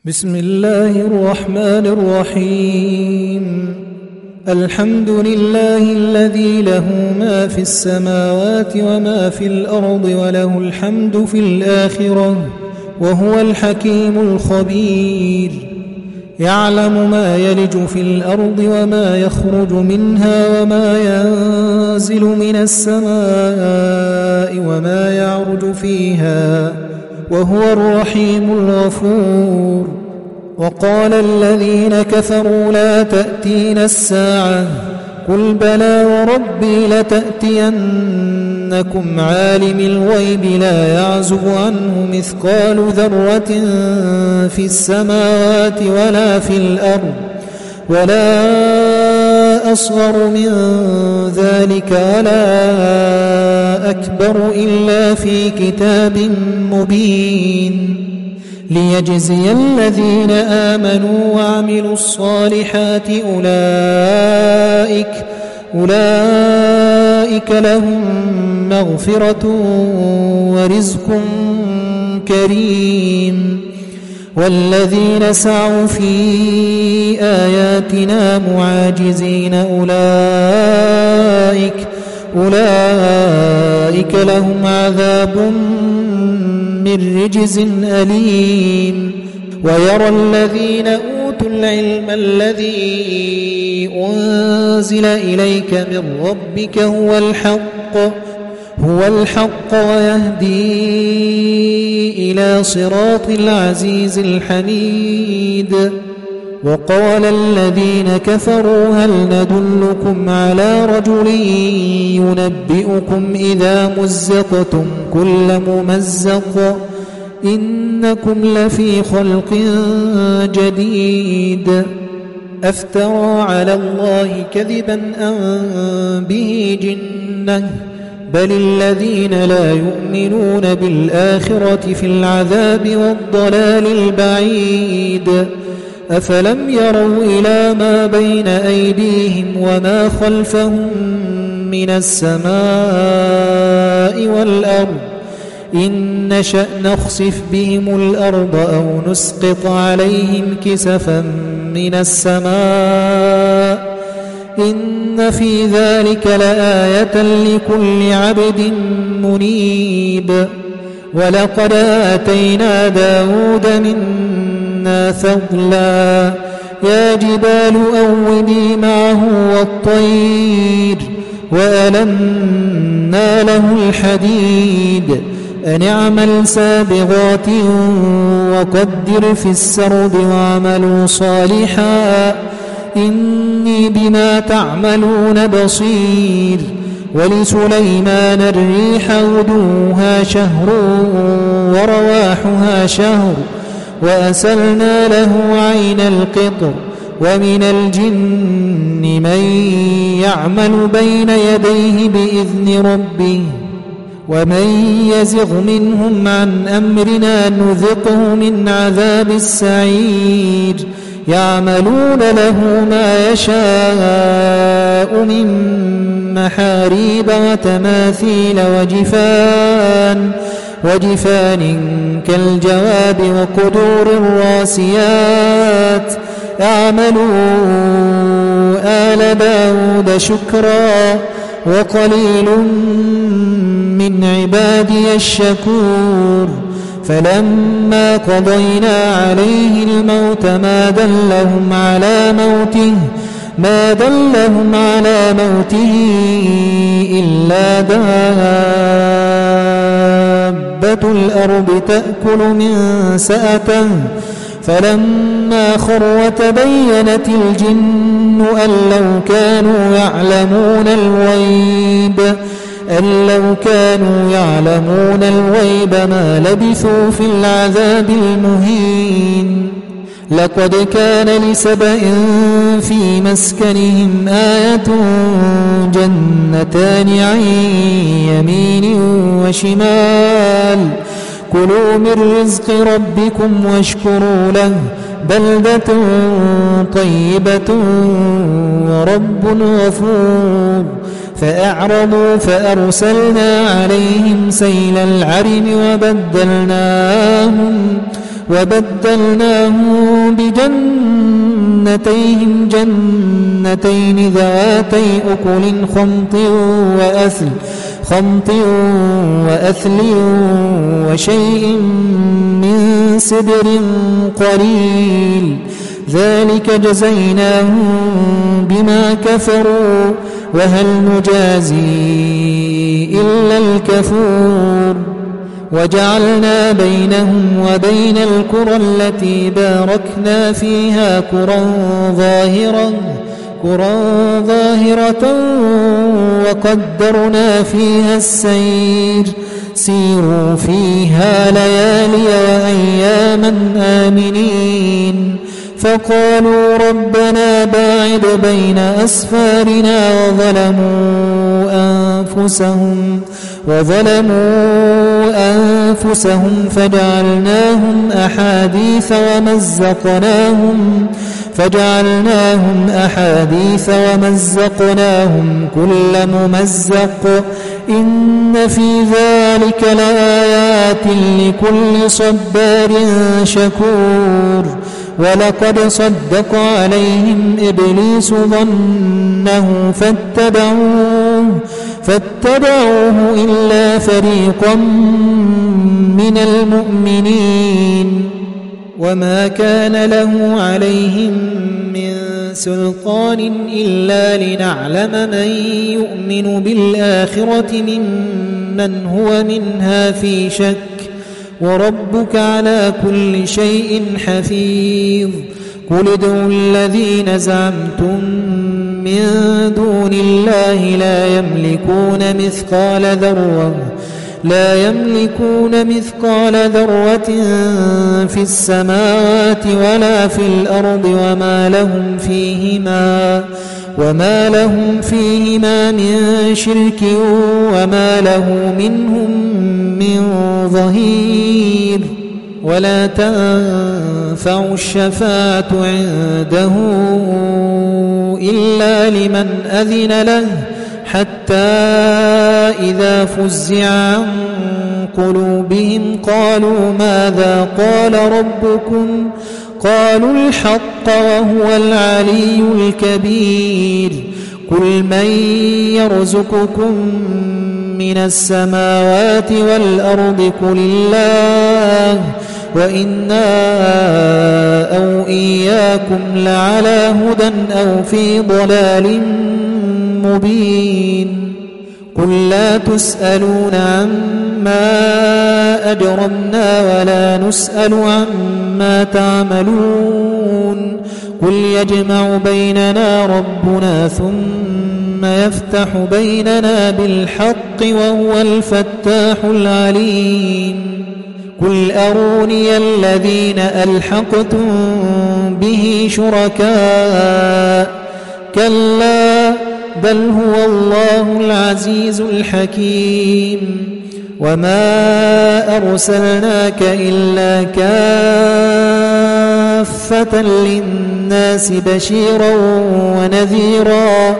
بسم الله الرحمن الرحيم. الحمد لله الذي له ما في السماوات وما في الأرض وله الحمد في الآخرة وهو الحكيم الخبير. يعلم ما يلج في الأرض وما يخرج منها وما ينزل من السماء وما يعرج فيها وهو الرحيم الغفور. وقال الذين كفروا لا تأتينا الساعة قل بلى وربي لتأتينكم عالم الغيب لا يعزب عنه مثقال ذرة في السماوات ولا في الأرض ولا أصغر من ذلك ولا أكبر إلا في كتاب مبين ليجزي الذين آمنوا وعملوا الصالحات أولئك لهم مغفرة ورزق كريم. والذين سعوا في آياتنا معاجزين أولئك لهم عذاب من رجز أليم. ويرى الذين أوتوا العلم الذي أنزل إليك من ربك هو الحق ويهدي إلى صراط العزيز الحميد. وقال الذين كفروا هل ندلكم على رجل ينبئكم إذا مزقتم كل ممزق إنكم لفي خلق جديد. أفترى على الله كذبا أم به جنة بل الذين لا يؤمنون بالآخرة في العذاب والضلال البعيد. أفلم يروا إلى ما بين أيديهم وما خلفهم من السماء والأرض إن نشأ نخسف بهم الأرض أو نسقط عليهم كسفا من السماء إن في ذلك لآية لكل عبد منيب. ولقد آتينا داود منا فضلا يا جبال أوبي معه والطير وألنا له الحديد أن اعمل سابغات وقدر في السرد واعملوا صالحا إني بما تعملون بصير. ولسليمان الريح غدوها شهر ورواحها شهر وأسلنا له عين القطر. ومن الجن من يعمل بين يديه بإذن ربه ومن يزغ منهم عن أمرنا نذقه من عذاب السعير. يعملون له ما يشاء من محاريب وتماثيل وجفان كالجواب وقدور الراسيات. اعملوا آل داود شكرا وقليل من عبادي الشكور. فلما قضينا عليه الموت ما دلهم على موته إلا دابة الأرض تأكل من سأته. فلما خر تبينت الجن أن لو كانوا يعلمون الغيب ما لبثوا في العذاب المهين. لقد كان لسبأ في مسكنهم آية جنتان عن يمين وشمال كلوا من رزق ربكم واشكروا له بلدة طيبة ورب غفور. فأعرضوا فأرسلنا عليهم سيل العرم وبدلناهم بجنتيهم جنتين ذواتي أكل خمط وأثل وشيء من سدر قليل ذلك جزيناهم بما كفروا وهل نجازي إلا الكفور وجعلنا بينهم وبين القرى التي باركنا فيها قرى ظاهرة وقدرنا فيها السير سيروا فيها ليالي وأياما آمنين فقالوا ربنا باعد بين أسفارنا وظلموا أنفسهم فجعلناهم أحاديث ومزقناهم كل ممزق إن في ذلك لآيات لكل صبار شكور ولقد صدق عليهم إبليس ظنه فاتبعوه إلا فريقا من المؤمنين وما كان له عليهم من سلطان إلا لنعلم من يؤمن بالآخرة ممن هو منها في شك وربك على كل شيء حفيظ قل ادعوا الذين زعمتم من دون الله لا يملكون مثقال ذرة في السماوات ولا في الأرض وما لهم فيهما من شرك وما له منهم من ظهير ولا تنفع الشفاعة عنده إلا لمن أذن له حتى إذا فزع عن قلوبهم قالوا ماذا قال ربكم قالوا الحق وهو العلي الكبير قل من يرزقكم من السماوات والأرض قل الله وإنا أو إياكم لعلى هدى أو في ضلال مبين قل لا تسألون عما أجرمنا ولا نسأل عما تعملون قل يجمع بيننا ربنا ثم يفتح بيننا بالحق وهو الفتاح العليم قل أروني الذين ألحقتم به شركاء كلا بل هو الله العزيز الحكيم وما أرسلناك إلا كافة للناس بشيرا ونذيرا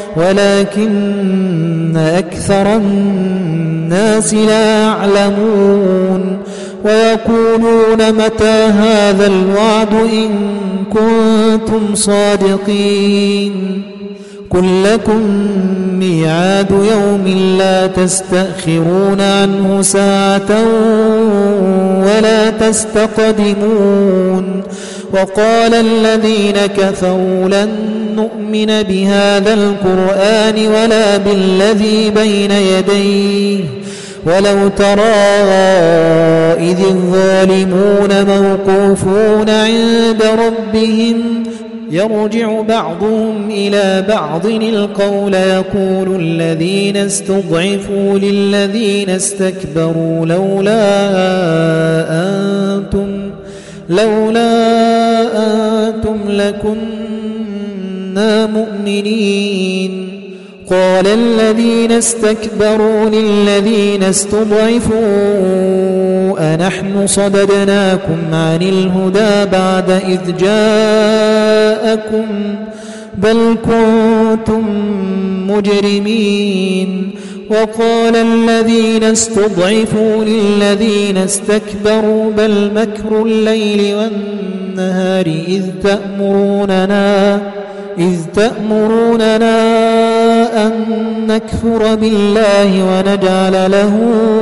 ولكن أكثر الناس لا يعلمون ويقولون متى هذا الوعد إن كنتم صادقين قل لكم ميعاد يوم لا تستأخرون عنه ساعة ولا تستقدمون وقال الذين كفروا لن نؤمن بهذا القرآن ولا بالذي بين يديه ولو ترى إذ الظالمون موقوفون عند ربهم يرجع بعضهم إلى بعض القول يقول الذين استضعفوا للذين استكبروا لولا أنتم لكنا مؤمنين قال الذين استكبروا للذين استضعفوا أنحن صددناكم عن الهدى بعد إذ جاءكم بل كنتم مجرمين. وقال الذين استضعفوا للذين استكبروا بل مكر الليل والنهار إذ تأمروننا أن نكفر بالله ونجعل له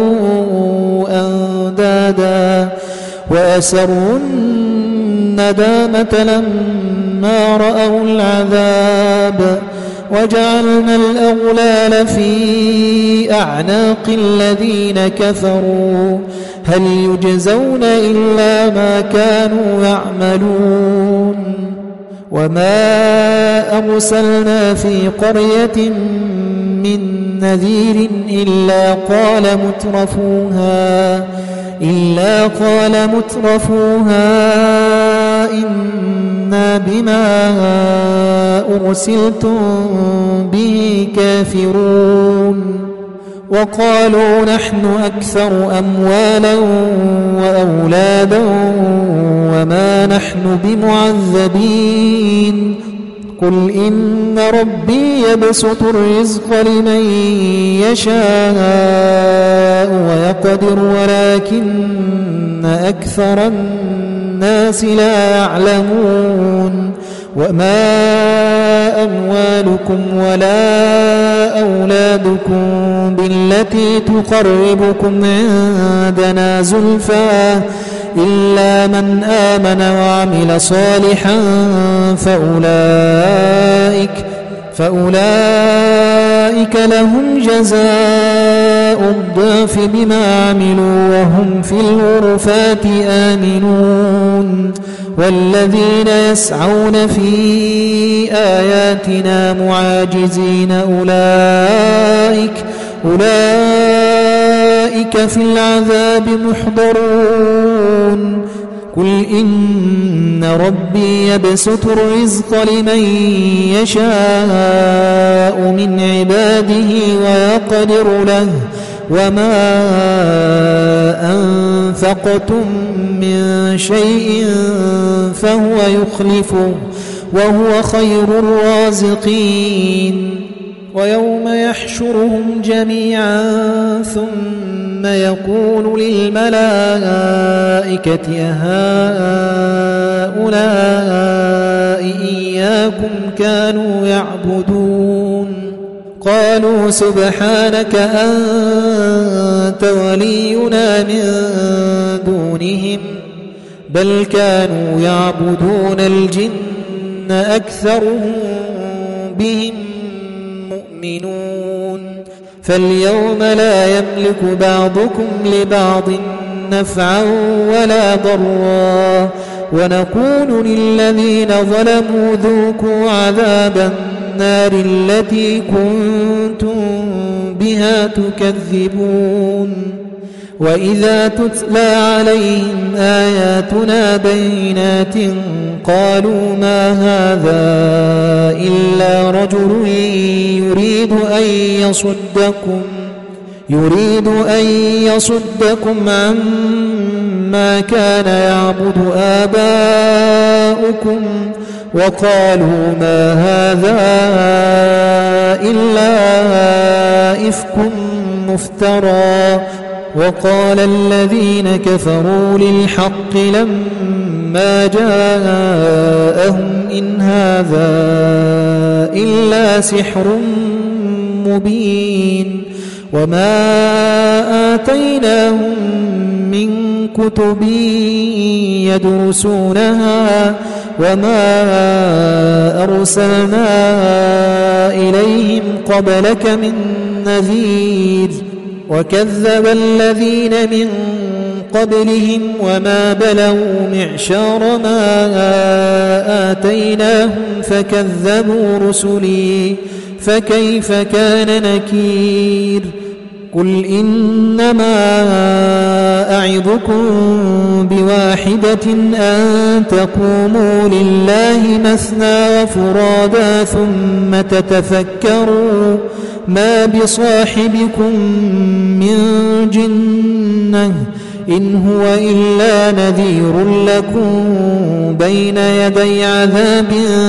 أندادا وأسروا الندامة لما رأوا العذاب وجعلنا الأغلال في أعناق الذين كفروا هل يجزون إلا ما كانوا يعملون. وما أرسلنا في قرية من نذير إلا قال مترفوها إنا بما أرسلتم به كافرون. وقالوا نحن أكثر أموالا وأولادا وما نحن بمعذبين. قل إن ربي يبسط الرزق لمن يشاء ويقدر ولكن أكثر الناس لا يعلمون. وما أموالكم ولا أولادكم بالتي تقربكم عندنا زلفى إلا من آمن وعمل صالحا فأولئك لهم جزاء الضعف بما عملوا وهم في الغرفات آمنون. والذين يسعون في آياتنا معاجزين أولئك في العذاب محضرون. قل إن ربي يبسط الرزق لمن يشاء من عباده ويقدر له وما أنفقتم من شيء فهو يخلفه وهو خير الرازقين. ويوم يحشرهم جميعا ثم يقول للملائكة أهؤلاء إياكم كانوا يعبدون قالوا سبحانك أنت ولينا من دونهم بل كانوا يعبدون الجن أكثرهم بهم مؤمنون. فاليوم لا يملك بعضكم لبعض نفعا ولا ضرا ونقول للذين ظلموا ذوقوا عذاب النار التي كنتم بها تكذبون. وإذا تتلى عليهم آياتنا بينات قالوا ما هذا إلا رجل يريد أن يصدكم عما كان يعبد آباؤكم وقالوا ما هذا إلا إفك مفترى. وقال الذين كفروا للحق لما جاءهم إن هذا إلا سحر مبين. وما آتيناهم من كتب يدرسونها وما أرسلنا إليهم قبلك من نذير وكذب الذين من قبلهم وما بلغوا معشار ما آتيناهم فكذبوا رسلي فكيف كان نكير. قل إنما أعظكم بواحدة أن تقوموا لله مثنى وفرادا ثم تتفكروا ما بصاحبكم من جنة إن هو إلا نذير لكم بين يدي عذاب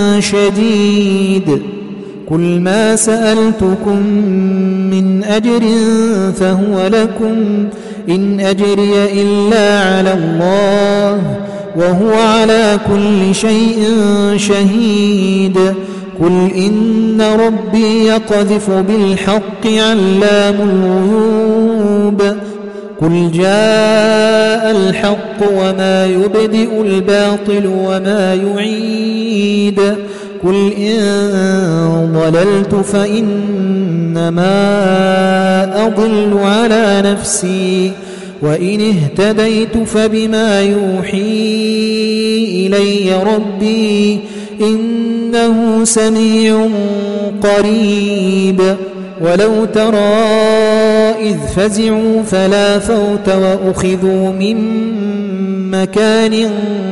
شديد قل ما سألتكم من أجر فهو لكم إن أجري إلا على الله وهو على كل شيء شهيد قل إن ربي يقذف بالحق علام الغيوب قل جاء الحق وما يبدئ الباطل وما يعيد قل إن ضللت فإنما أضل على نفسي وإن اهتديت فبما يوحي إلي ربي إنه سميع قريب ولو ترى إذ فزعوا فلا فوت وأخذوا من مكان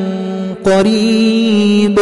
قريب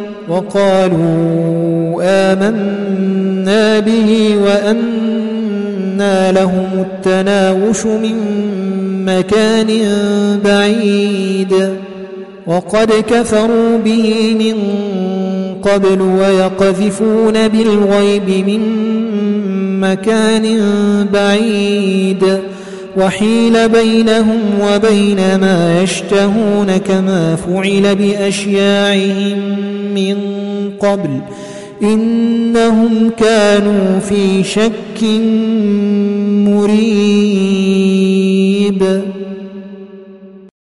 وقالوا آمنا به وأنى لهم التناوش من مكان بعيد وقد كفروا به من قبل ويقذفون بالغيب من مكان بعيد وحيل بينهم وبين ما يشتهون كما فعل بأشياعهم من قبل إنهم كانوا في شك مريب.